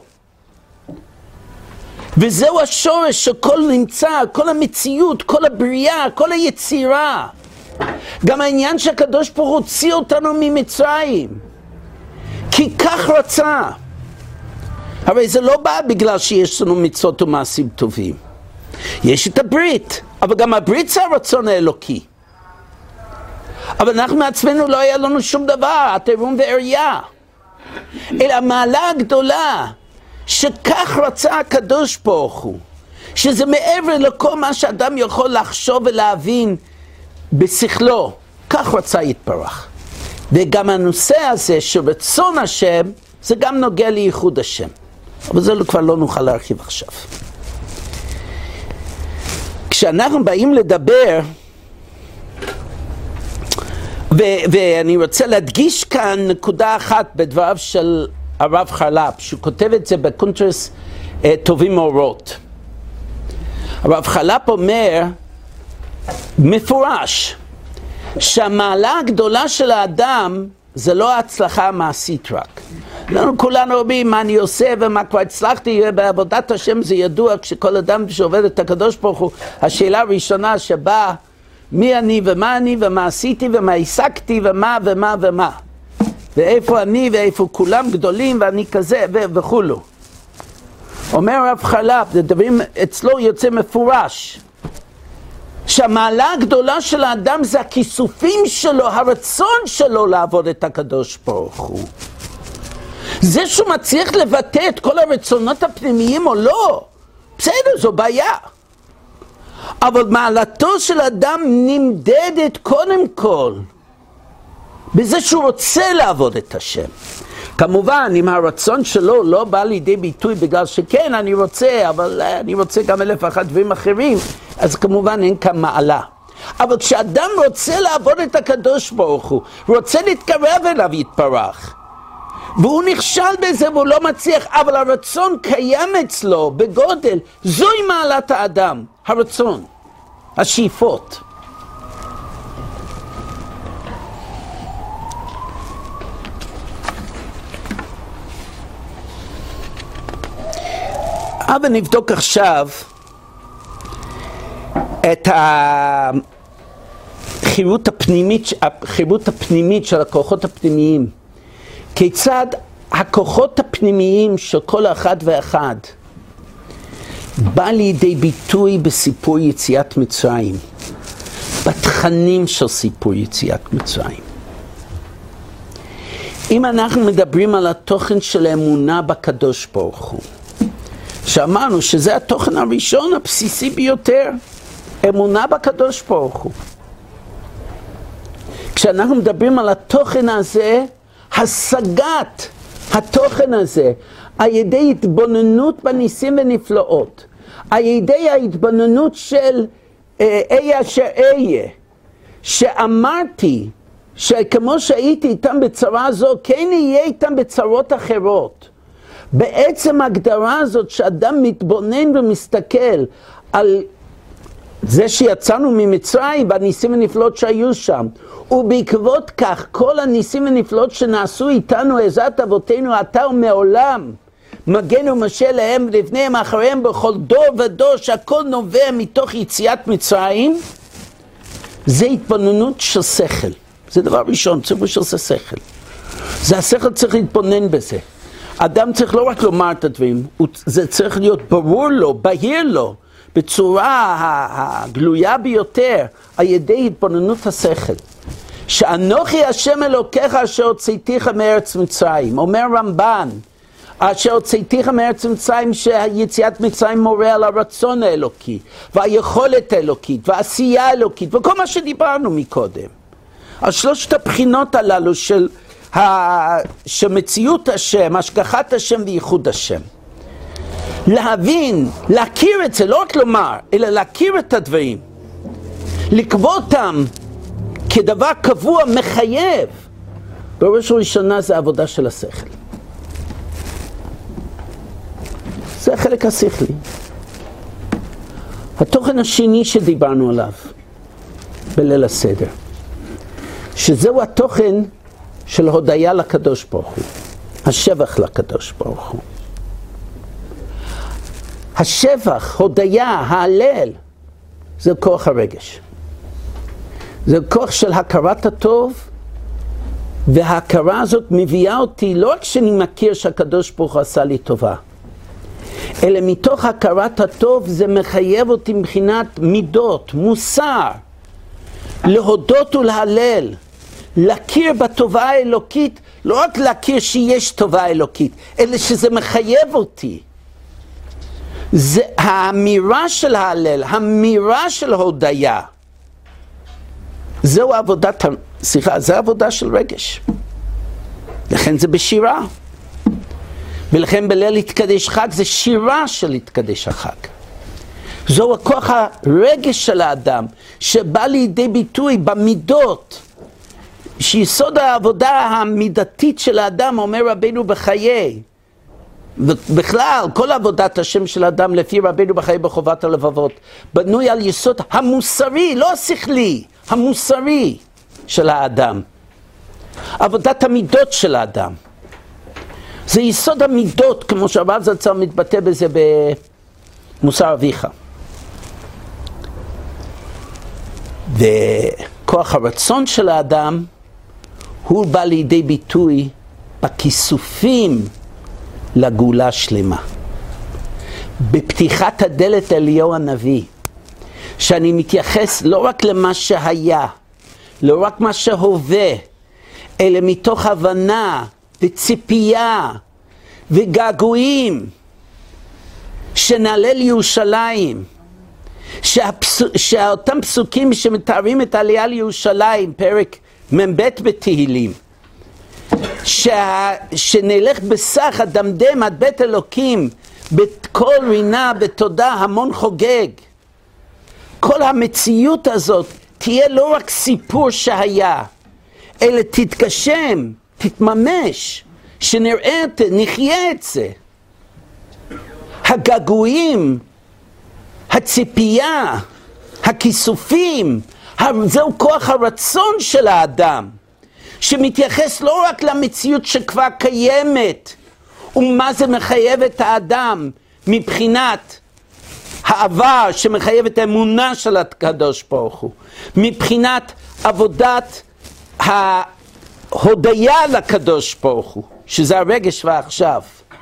וזהו השורש שכל נמצא, כל המציאות, כל הבריאה, כל היצירה. גם העניין שהקדוש ברוך הוא הוציא אותנו ממצרים. כי כך רצה. הרי זה לא בא בגלל שיש לנו מצוות ומעשים טובים. יש את הברית, אבל גם הברית זה הרצון האלוקי. אבל אנחנו מעצמנו לא היה לנו שום דבר, התרום ועריה. אלא המעלה הגדולה, שכך רצה הקדוש ברוך הוא, שזה מעבר לכל מה שאדם יכול לחשוב ולהבין בשכלו, כך רצה יתברך. וגם הנושא הזה שרצון השם, זה גם נוגע לייחוד השם. אבל זה כבר לא נוכל להרחיב עכשיו. כשאנחנו באים לדבר, ו- ואני רוצה להדגיש כאן נקודה אחת בדבריו של הרב חרל"פ, שהוא כותב את זה בקונטרס אה, טובים אורות. הרב חרל"פ אומר מפורש שהמעלה הגדולה של האדם זה לא ההצלחה המעשית רק. אנחנו כולנו אומרים מה אני עושה ומה כבר הצלחתי בעבודת השם, זה ידוע כשכל אדם שעובד את הקדוש ברוך הוא, השאלה הראשונה שבאה מי אני ומה אני ומה עשיתי ומה השגתי ומה ומה ומה. ואיפה אני ואיפה כולם גדולים ואני כזה ו- וכולו. אומר רב חלב, זה דברים אצלו יוצא מפורש. שהמעלה הגדולה של האדם זה הכיסופים שלו, הרצון שלו לעבוד את הקדוש ברוך הוא. זה שהוא מצליח לבטא את כל הרצונות הפנימיים או לא, בסדר, זו בעיה. אבל מעלתו של אדם נמדדת קודם כל בזה שהוא רוצה לעבוד את השם. כמובן, אם הרצון שלו לא בא לידי ביטוי בגלל שכן, אני רוצה, אבל אני רוצה גם אלף ואחת דברים אחרים, אז כמובן אין כאן מעלה. אבל כשאדם רוצה לעבוד את הקדוש ברוך הוא, רוצה להתקרב אליו יתברך, והוא נכשל בזה והוא לא מצליח, אבל הרצון קיים אצלו בגודל, זוהי מעלת האדם, הרצון, השאיפות. אבל נבדוק עכשיו את החירות הפנימית, החירות הפנימית של הכוחות הפנימיים. כיצד הכוחות הפנימיים של כל אחד ואחד בא לידי ביטוי בסיפור יציאת מצרים, בתכנים של סיפור יציאת מצרים. אם אנחנו מדברים על התוכן של האמונה בקדוש ברוך הוא, שאמרנו שזה התוכן הראשון הבסיסי ביותר, אמונה בקדוש ברוך הוא. כשאנחנו מדברים על התוכן הזה, השגת התוכן הזה, על ידי התבוננות בניסים ונפלאות, על ידי ההתבוננות של איה אשר איה, שאמרתי שכמו שהייתי איתם בצרה זו, כן יהיה איתם בצרות אחרות. בעצם ההגדרה הזאת שאדם מתבונן ומסתכל על זה שיצאנו ממצרים והניסים ונפלאות שהיו שם, ובעקבות כך כל הניסים ונפלאות שנעשו איתנו עזרת אבותינו עתה ומעולם, מגן ומשה להם ולבניהם אחריהם בכל דור ודור, שהכל נובע מתוך יציאת מצרים, זה התבוננות של שכל. זה דבר ראשון, ציבור של שכל. זה השכל צריך להתבונן בזה. אדם צריך לא רק לומר את הדברים, זה צריך להיות ברור לו, בהיר לו, בצורה הגלויה ביותר, על ידי התבוננות השכל. שאנוכי השם אלוקיך אשר הוצאתיך מארץ מצרים. אומר רמב"ן, אשר הוצאתיך מארץ מצרים, שהיציאת מצרים מורה על הרצון האלוקי, והיכולת האלוקית, והעשייה האלוקית, וכל מה שדיברנו מקודם. על שלושת הבחינות הללו של שמציאות השם, השגחת השם וייחוד השם. להבין, להכיר את זה, לא רק לומר, אלא להכיר את הדברים. לקבוע אותם כדבר קבוע, מחייב. בראש ובראשונה זה העבודה של השכל. זה החלק השכלי. התוכן השני שדיברנו עליו בליל הסדר, שזהו התוכן של הודיה לקדוש ברוך הוא, השבח לקדוש ברוך הוא. השבח, הודיה, ההלל, זה כוח הרגש. זה כוח של הכרת הטוב, וההכרה הזאת מביאה אותי לא רק שאני מכיר שהקדוש ברוך הוא עשה לי טובה, אלא מתוך הכרת הטוב זה מחייב אותי מבחינת מידות, מוסר, להודות ולהלל, להכיר בטובה האלוקית, לא רק להכיר שיש טובה אלוקית, אלא שזה מחייב אותי. זה האמירה של ההלל, האמירה של הודיה. זהו עבודת, סליחה, זו עבודה של רגש. לכן זה בשירה. ולכן בליל התקדש חג זה שירה של התקדש החג. זהו הכוח הרגש של האדם, שבא לידי ביטוי במידות, שיסוד העבודה המידתית של האדם, אומר רבינו בחיי, ובכלל כל עבודת השם של האדם לפי רבינו בחיי בחובת הלבבות, בנוי על יסוד המוסרי, לא השכלי, המוסרי של האדם. עבודת המידות של האדם. זה יסוד המידות, כמו שהרב זצ"ל מתבטא בזה במוסר אביך. וכוח הרצון של האדם הוא בא לידי ביטוי בכיסופים לגאולה שלמה. בפתיחת הדלת אליהו הנביא, שאני מתייחס לא רק למה שהיה, לא רק מה שהווה, אלא מתוך הבנה וציפייה וגעגועים שנעלה לירושלים, שהפס... שאותם פסוקים שמתארים את העלייה לירושלים, פרק מ"ב בתהילים, שה... שנלך בסך הדמדם עד בית אלוקים, בכל רינה, בתודה, המון חוגג. כל המציאות הזאת תהיה לא רק סיפור שהיה, אלא תתגשם, תתממש, שנראה, נחיה את זה. הגעגועים, הציפייה, הכיסופים, זהו כוח הרצון של האדם, שמתייחס לא רק למציאות שכבר קיימת, ומה זה מחייב את האדם מבחינת העבר שמחייב את האמונה של הקדוש ברוך הוא, מבחינת עבודת ההודיה לקדוש ברוך הוא, שזה הרגש ועכשיו,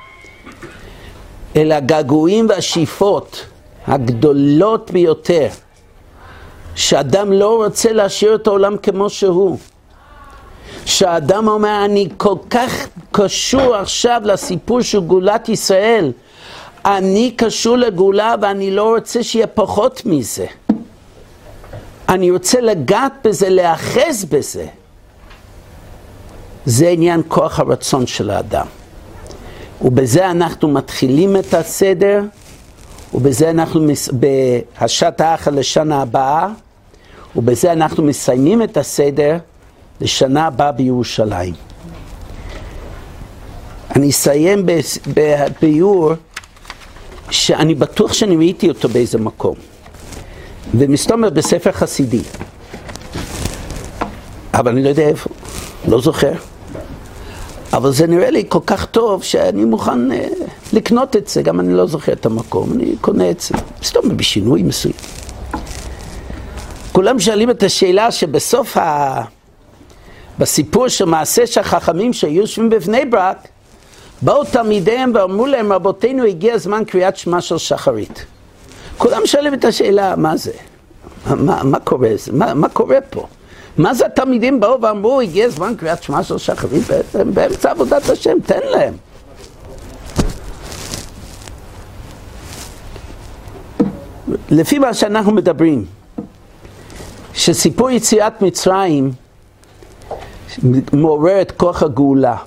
אלא הגעגועים והשאיפות הגדולות ביותר, שאדם לא רוצה להשאיר את העולם כמו שהוא, שהאדם אומר, אני כל כך קשור עכשיו לסיפור של גאולת ישראל, אני קשור לגאולה ואני לא רוצה שיהיה פחות מזה, אני רוצה לגעת בזה, להאחז בזה. זה עניין כוח הרצון של האדם, ובזה אנחנו מתחילים את הסדר, ובזה אנחנו בהשעת האחר לשנה הבאה, ובזה אנחנו מסיימים את הסדר לשנה הבאה בירושלים. אני אסיים בביאור שאני בטוח שאני ראיתי אותו באיזה מקום, ומסתומר בספר חסידי, אבל אני לא יודע איפה, לא זוכר, אבל זה נראה לי כל כך טוב שאני מוכן uh, לקנות את זה, גם אני לא זוכר את המקום, אני קונה את זה, מסתומר בשינוי מסוים. כולם שואלים את השאלה שבסוף ה... בסיפור של מעשה שהחכמים שהיו יושבים בבני ברק, באו תלמידיהם ואמרו להם, רבותינו, הגיע הזמן קריאת שמע של שחרית. כולם שואלים את השאלה, מה זה? מה, מה קורה? מה, מה קורה פה? מה זה התלמידים באו ואמרו, הגיע הזמן קריאת שמע של שחרית? באמצע עבודת השם, תן להם. לפי מה שאנחנו מדברים, שסיפור יציאת מצרים מעורר את כוח הגאולה.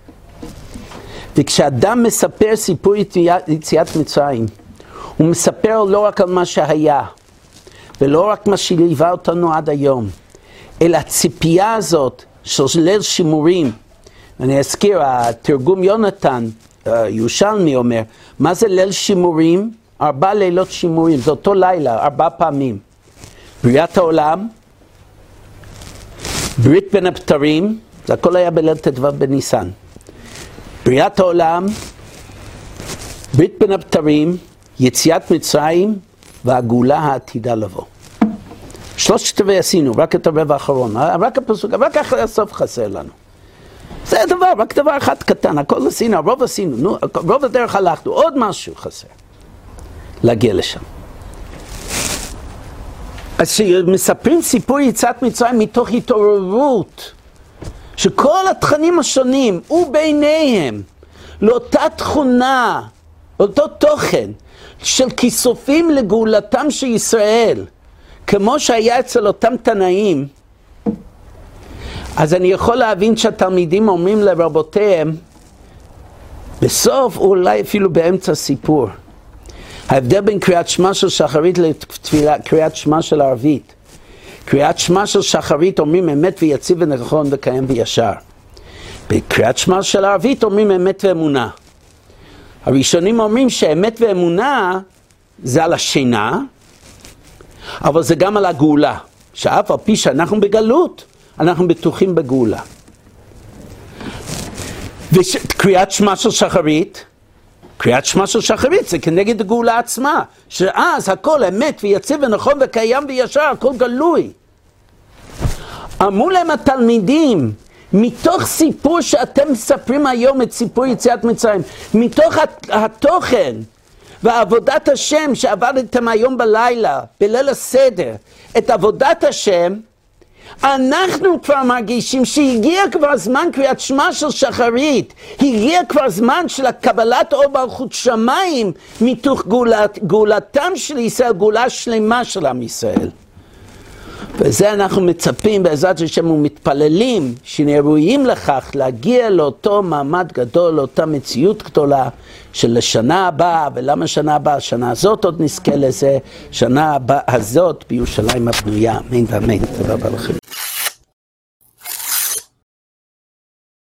וכשאדם מספר סיפור יציאת מצרים, הוא מספר לא רק על מה שהיה, ולא רק מה שליווה אותנו עד היום, אלא הציפייה הזאת של ליל שימורים. אני אזכיר, התרגום יונתן, ירושלמי אומר, מה זה ליל שימורים? ארבע לילות שימורים, זה אותו לילה, ארבע פעמים. בריאת העולם, ברית בין הבתרים, זה הכל היה בליל ט"ו בניסן. בריאת העולם, ברית בין הבתרים, יציאת מצרים והגאולה העתידה לבוא. שלושת רבעי עשינו, רק את הרבע האחרון, רק הפסוק, רק אחרי הסוף חסר לנו. זה הדבר, רק דבר אחד קטן, הכל עשינו, הרוב עשינו, נו, רוב הדרך הלכנו, עוד משהו חסר. להגיע לשם. אז שמספרים סיפור יציאת מצרים מתוך התעוררות, שכל התכנים השונים וביניהם לאותה תכונה, לאותו תוכן של כיסופים לגאולתם של ישראל, כמו שהיה אצל אותם תנאים, אז אני יכול להבין שהתלמידים אומרים לרבותיהם, בסוף אולי אפילו באמצע סיפור, ההבדל בין קריאת שמע של שחרית לקריאת שמע של ערבית. קריאת שמע של שחרית אומרים אמת ויציב ונכון וקיים וישר. בקריאת שמע של ערבית אומרים אמת ואמונה. הראשונים אומרים שאמת ואמונה זה על השינה, אבל זה גם על הגאולה. שאף על פי שאנחנו בגלות, אנחנו בטוחים בגאולה. וקריאת שמע של שחרית, קריאת שמע של שחרית זה כנגד הגאולה עצמה, שאז הכל אמת ויציב ונכון וקיים וישר, הכל גלוי. אמרו להם התלמידים, מתוך סיפור שאתם מספרים היום את סיפור יציאת מצרים, מתוך התוכן ועבודת השם שעבדתם היום בלילה, בליל הסדר, את עבודת השם, אנחנו כבר מרגישים שהגיע כבר זמן קריאת שמע של שחרית, הגיע כבר זמן של הקבלת אור מלכות שמיים מתוך גאולת, גאולתם של ישראל, גאולה שלמה של עם ישראל. וזה אנחנו מצפים בעזרת השם ומתפללים שנהיה ראויים לכך להגיע לאותו מעמד גדול, לאותה מציאות גדולה של השנה הבאה. ולמה שנה הבאה? השנה הזאת עוד נזכה לזה, שנה הבאה הזאת בירושלים הבנויה. אמן ואמן. תודה רבה לכם.